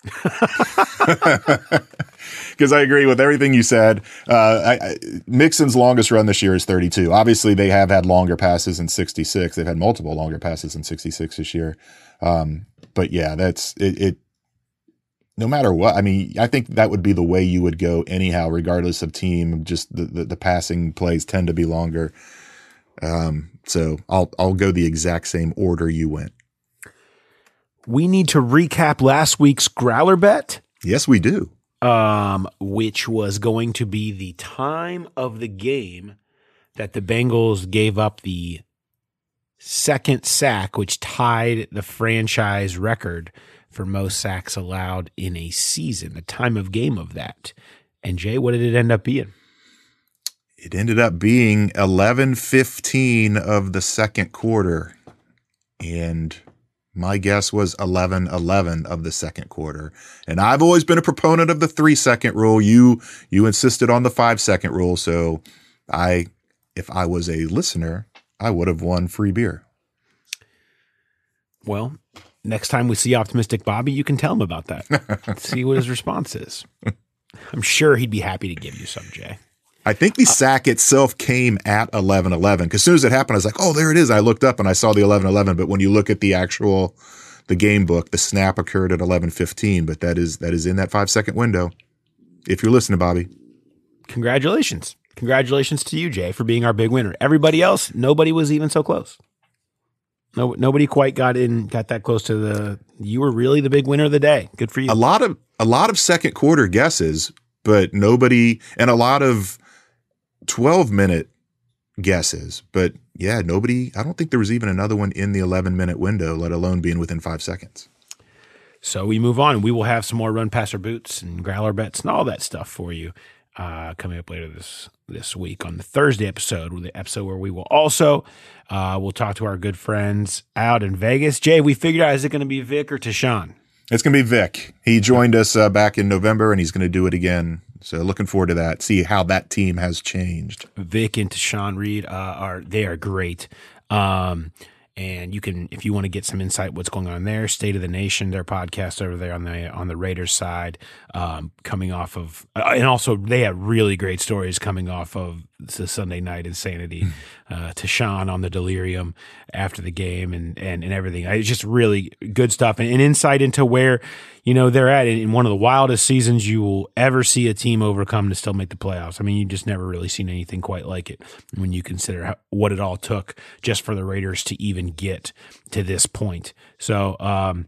Because I agree with everything you said. Uh, I, I, Mixon's longest run this year is thirty-two. Obviously, they have had longer passes in sixty-six. They've had multiple longer passes in sixty-six this year. Um, but yeah, that's it, it. No matter what, I mean, I think that would be the way you would go anyhow, regardless of team. Just the, the, the passing plays tend to be longer. Um, so I'll I'll go the exact same order you went. We need to recap last week's Growler bet. Yes, we do. Um, which was going to be the time of the game that the Bengals gave up the second sack, which tied the franchise record for most sacks allowed in a season, the time of game of that. And Jay, what did it end up being? It ended up being eleven fifteen of the second quarter. And my guess was eleven eleven of the second quarter. And I've always been a proponent of the three second rule. You you insisted on the five second rule. So I, if I was a listener, I would have won free beer. Well, next time we see Optimistic Bobby, you can tell him about that. See what his response is. I'm sure he'd be happy to give you some, Jay. I think the sack itself came at eleven eleven because as soon as it happened, I was like, oh, there it is. I looked up and I saw the eleven eleven. But when you look at the actual, the game book, the snap occurred at eleven fifteen. But that is that is in that five second window. If you're listening, Bobby. Congratulations. Congratulations to you, Jay, for being our big winner. Everybody else, nobody was even so close. No, nobody quite got in, got that close to the, you were really the big winner of the day. Good for you. A lot of, a lot of second quarter guesses, but nobody, and a lot of twelve minute guesses, but yeah, nobody, I don't think there was even another one in the eleven minute window, let alone being within five seconds. So we move on. We will have some more run passer boots and growler bets and all that stuff for you uh, coming up later this, this week on the Thursday episode, the episode where we will also, uh, we'll talk to our good friends out in Vegas. Jay, we figured out, is it going to be Vic or Tashawn? It's going to be Vic. He joined us uh, back in November and he's going to do it again. So looking forward to that. See how that team has changed. Vic and Tashawn Reed uh, are they are great. Um, and you can, if you want to get some insight what's going on there, State of the Nation, their podcast over there on the on the Raiders side, um, coming off of, uh, and also they have really great stories coming off of the Sunday night insanity. Uh, Tashawn on the delirium after the game and and and everything. It's just really good stuff and, and insight into where, you know, they're at in one of the wildest seasons you will ever see a team overcome to still make the playoffs. I mean, you've just never really seen anything quite like it when you consider how, what it all took just for the Raiders to even get to this point. So, um,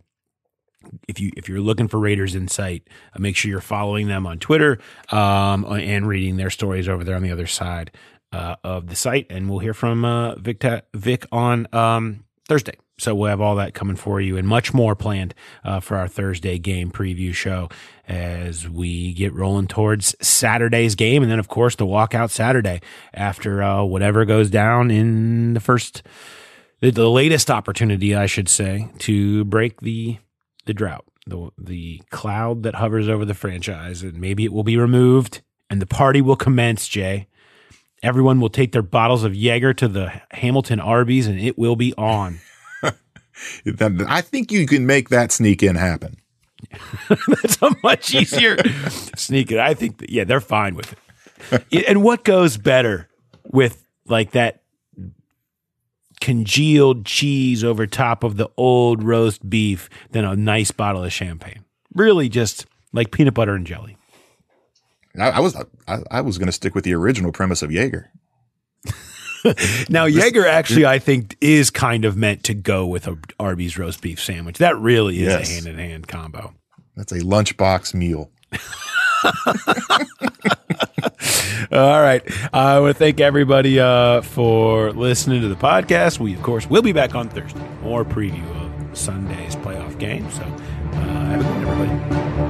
if you if you're looking for Raiders insight, uh, make sure you're following them on Twitter um, and reading their stories over there on the other side uh, of the site. And we'll hear from uh, Vic Vic on um, Thursday. So we'll have all that coming for you and much more planned uh, for our Thursday game preview show as we get rolling towards Saturday's game. And then, of course, the walkout Saturday after uh, whatever goes down in the first, the, the latest opportunity, I should say, to break the the drought, the the cloud that hovers over the franchise. And maybe it will be removed and the party will commence, Jay. Everyone will take their bottles of Jaeger to the Hamilton Arby's and it will be on. I think you can make that sneak in happen. That's a much easier sneak in. I think, that, yeah, they're fine with it. And what goes better with like that congealed cheese over top of the old roast beef than a nice bottle of champagne. Really just like peanut butter and jelly. I, I was I, I was going to stick with the original premise of Jaeger. Now, Jaeger actually, I think, is kind of meant to go with a Arby's roast beef sandwich. That really is Yes. a hand-in-hand combo. That's a lunchbox meal. All right. I want to thank everybody uh, for listening to the podcast. We, of course, will be back on Thursday. More preview of Sunday's playoff game. So uh, have a good one, everybody.